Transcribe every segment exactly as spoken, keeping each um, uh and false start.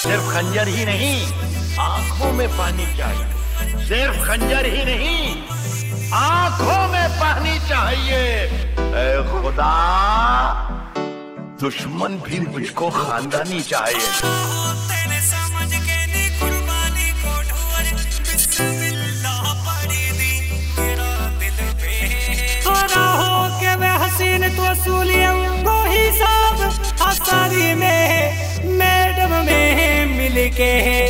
सिर्फ खंजर ही नहीं, आंखों में पानी चाहिए। सिर्फ खंजर ही नहीं, आंखों में पानी चाहिए। ऐ खुदा, दुश्मन भी मुझको खानदानी चाहिए। तेरे समझ के नी कुर्बानी को ढूंढ, बिस्मिल्लाह पड़ी दी तेरा दिल पे। हरा हो के वे हसीन तो असूलियम वो हिसाब आसारी में मैडम में मिल के।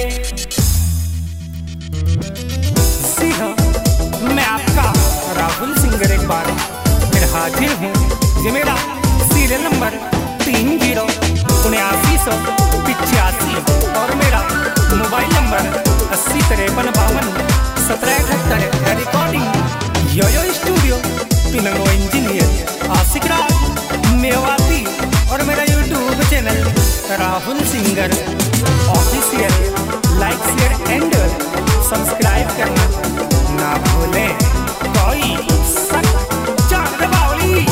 जी हाँ, मैं आपका राहुल सिंगर एक बार फिर हाजिर हूँ। ये मेरा सीरियल नंबर तीन जीरो उन्यासी सौ पिचासी और मेरा मोबाइल नंबर अस्सी तिरपन बावन सत्रह अठहत्तर। रिकॉर्डिंग योयो स्टूडियो पिनंगो इंजीनियर आशिक राज मेवाती और मेरा YouTube channel Rahul singer official. Like share and subscribe करना ना भूलें। कोई सक चांद बावली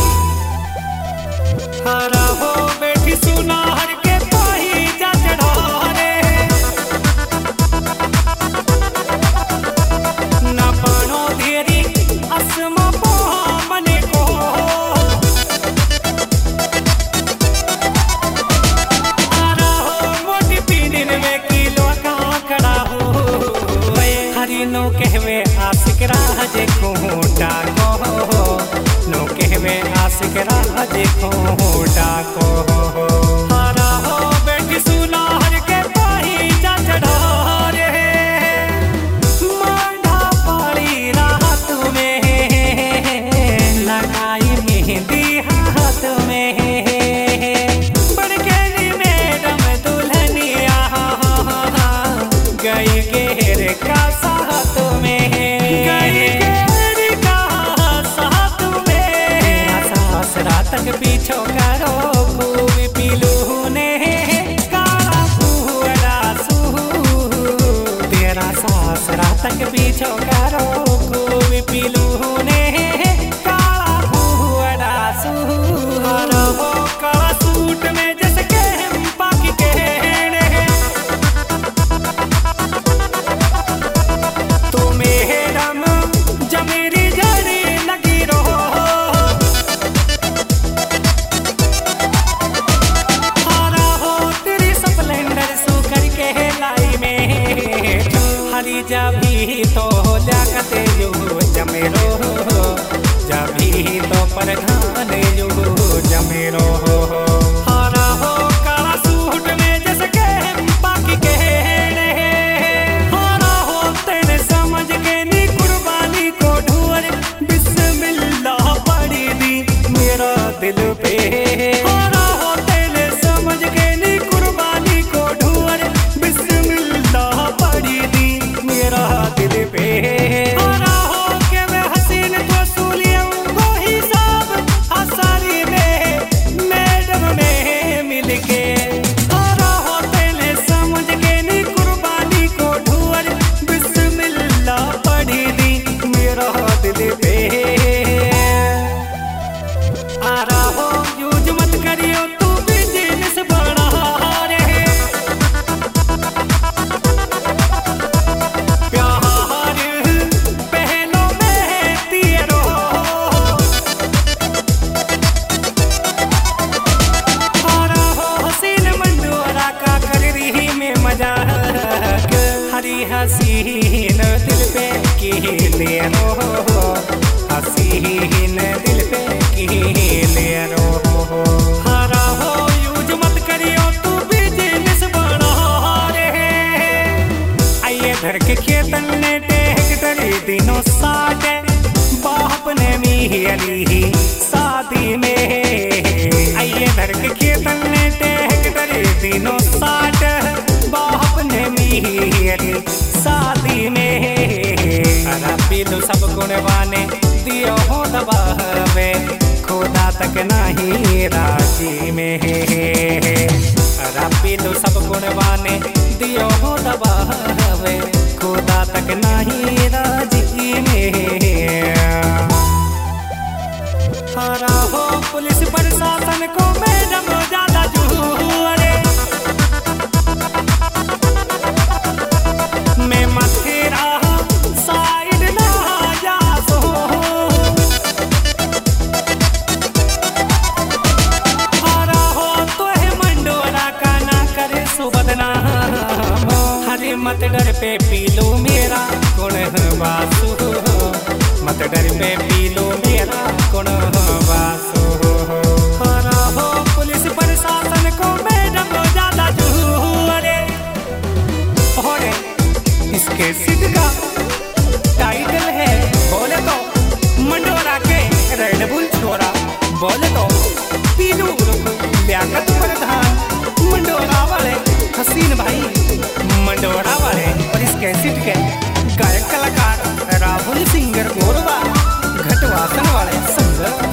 हरा हो बैठी सुना हर के पाही जा चढ़ाने ना पानो देरी असमा पोहा मने को। हरा हो मोटी पीनिन में किलो का खड़ा हो हरी नो कहवे आशिक राज कोटा को नो कहवे आशिक राज कोटा को। हरा हो बेटी सुना हर के पाही जा चढ़ा रे मांडा पाली रात में लगाई मेहंदी हाथ में बड़केली मैडम दुल्हनिया गई गेर का साथ में गई गेर का साथ में। सासरा तक पीछो करो खूब पीलू ने काला कुहरा सू तेरा सासरा तक पीछो करो खूब पीलू ने काला कुहरा सू। हरा हो काला सूट में जैसे के बाकी कहने तो मैडम जमेरी जड़ी लगी रहो। हरा हो तेरी स्प्लेंडर सू करके लाई में हरी जा भी तो जाकते जो जमेरो जभी तो प्रधान जो जमेरो। हरा हो काला सूट में जैसे के बाकी कहने हरा हो तेरे समझ के नी कुर्बानी को ढूंढ बिस्मिल्लाह पड़ी दी मेरा दिल पे। हरा हो तेरे समझ के नी कुर्बानी को ढूंढ बिस्मिल्लाह पड़ी दी मेरा दिल पे। हरा हो के वे हसीन तो सूलियम वो हिसाब आसारी में मैडम में मिल के। हरा हो तेरे समझ के नी कुर्बानी को ढूंढ बिस्मिल्लाह पड़ी दी मेरा दिल पे। हरा हो यूज मत करियो तू बिजनेस बड़ा रे प्यार पहलो में तेरो। हरा हो हसीन मंडोरा का कर रही में मजाक हरी हसीन दिल पे की ले रो हसीन दिल पे की ले रो। हरा हो यूज मत करियो तू बिजनेस बड़ा रे आइए घर के खेतन ने टेक तरी दिनों साटे बाप ने मिली शादी में। आइए घर के खेतन ने टेक तरी दिनों साट बाप ने मिली शादी में। हरा पीलू सब गुणवाने दियो हो दबावे खुदा तक नहीं राजी में। हरा पीलू सब गुणवाने दियो हो दबावे खुदा तक नहीं राजी में। हरा हो पुलिस प्रशासन को मैडम ज्यादा जुए मत डर पे पी लो मेरा गुण वासु, मत डर पे पी लो मेरा गुण वासु। हरा हो पुलिस प्रशासन को मैडम ज्यादा जूरे, और इसके सिद्ध का टाइटल है बोले तो मंडोरा के रेड बुल छोरा, बोले तो पीलू लियाकत प्रधान मंडोरा वाले हसीन भाई मंडोरा वाले। और इस कैसेट के गायक कलाकार राहुल सिंगर गोरवा घटवासन वाले संग।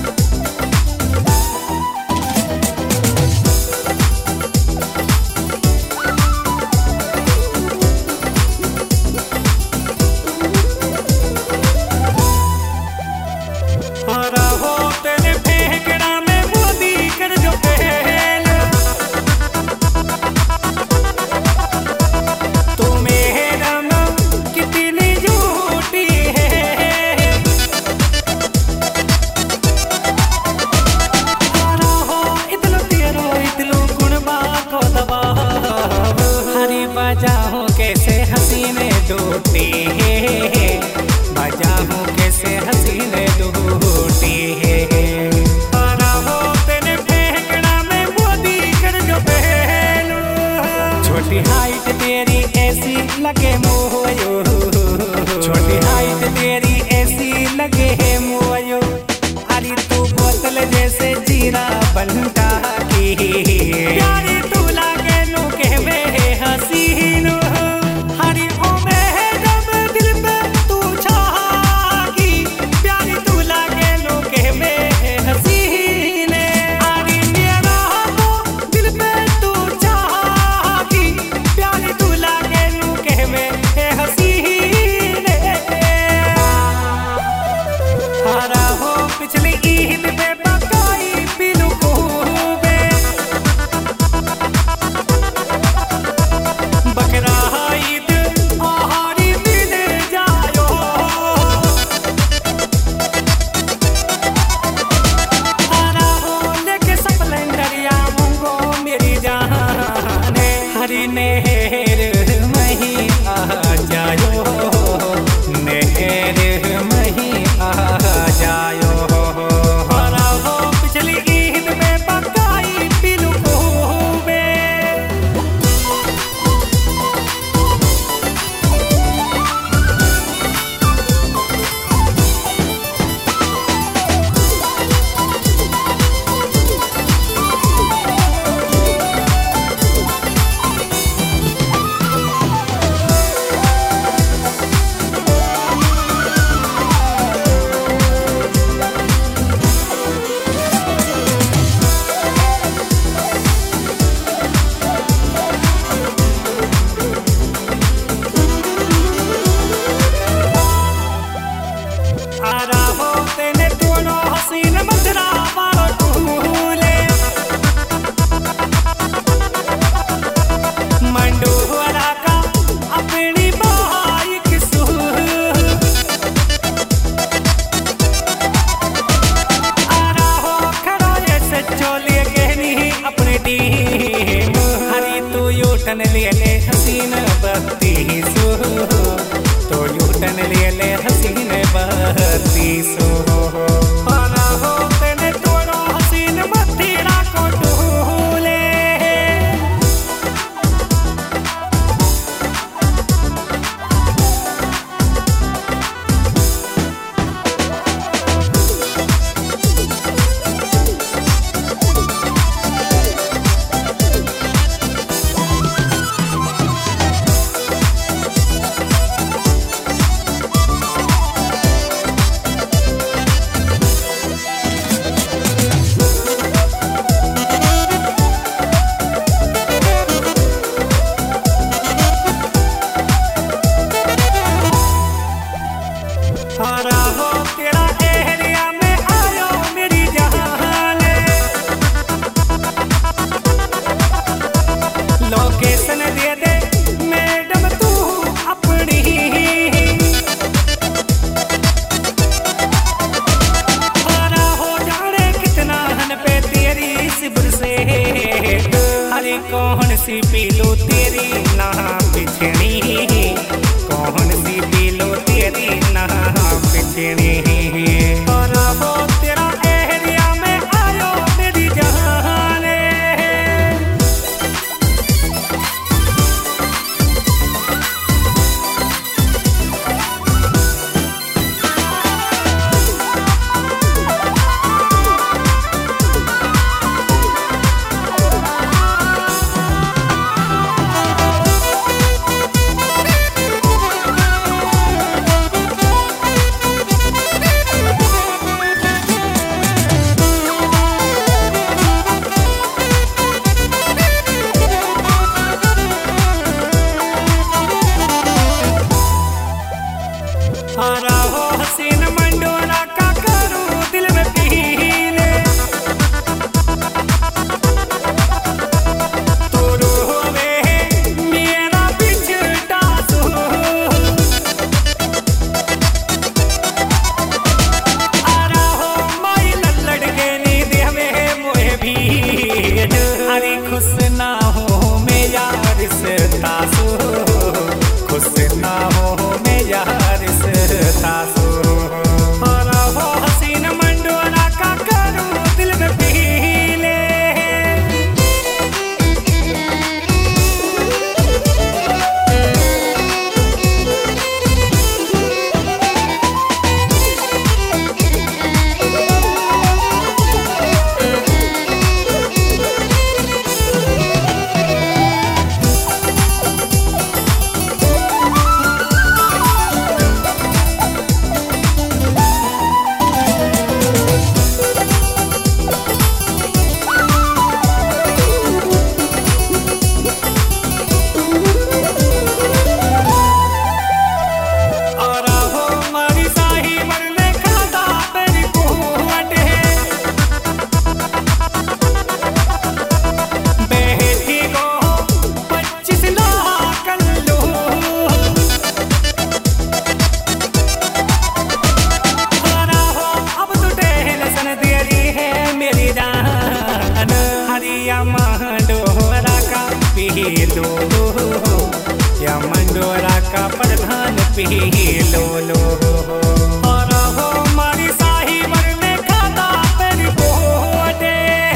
बजाऊं कैसे हसीने डूटी है, बजाऊं कैसे हसीने डूटी है। हरा हो तेरे फेंकना में मोदी कर जो पहलू, छोटी हाइट तेरी ऐसी लगे मोयो, छोटी हाइट तेरी ऐसी लगे है मोयो। अरे तू बोतल जैसे जीरा बनता की, प्यारी तू लागे नु के में हसीन। हरी ओ मैडम दिल पे तू छागी, प्यारी तू लागे लो के में हसीन। हरी मेरा वो दिल पे तू छागी, प्यारी तू लागे लो के में हसीन। हरा हो पिछली ईद पे पकाई पीलू खूबे, बकरा ईद आहारी मिल जायो। हरा हो लेके स्प्लेंडरिया मुंगो मेरी जाने, हरी नहर मही आ जायो, नहर मही आ जायो। हरा हो पिछली ईद में पकाई पीलू खूबे। हरा हो तेने तोड़ो हसीन मथुरा वालो टूले, मंडोरा का अपनी भाई किसू। हरा हो खड़ा ऐसे चोले गहनी अपनी टीम, हरी तू यूटन ले ले हसीन बत्ती सो, तो यूटन ले ले हसीन बत्ती सो। हरा हो तेने तोड़ो हसीन मथुरा को टूले। कौन सी पीलो तेरी ना बिछड़ी, कौन सी पीलो तेरी ना बिछड़ी। और वो तेरा एरिया में आयो मेरी जान रे। हरा हो हसीन मंडोरा का करूं दिल में पीले, तोरो होवे मेरा बिछड़ा सो। हरा हो माई लल्लड़ के नींद में मोहे भी, अरे खुश ना हो मैं यार से तासो, खुश ना हो मैं यार से तासो। और वो हसीन मंडोरा का करूं दिल में पीले। मंडोरा का पीलो या मंडोरा का प्रधान पीलो लो। और हो मारी शाही मरने खाता पर बोटे।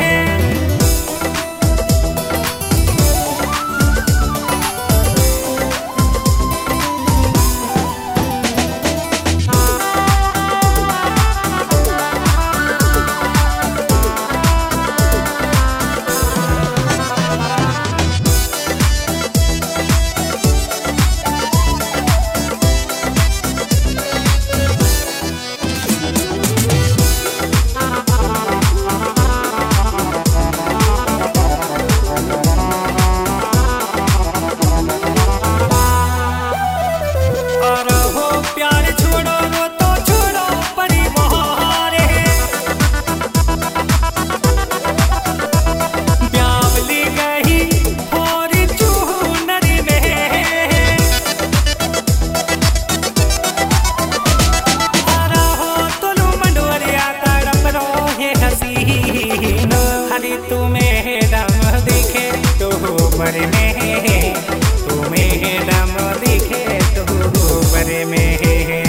तुम्हें दम दिखे तो बर में, तुम्हें दम दिखे तो बर में।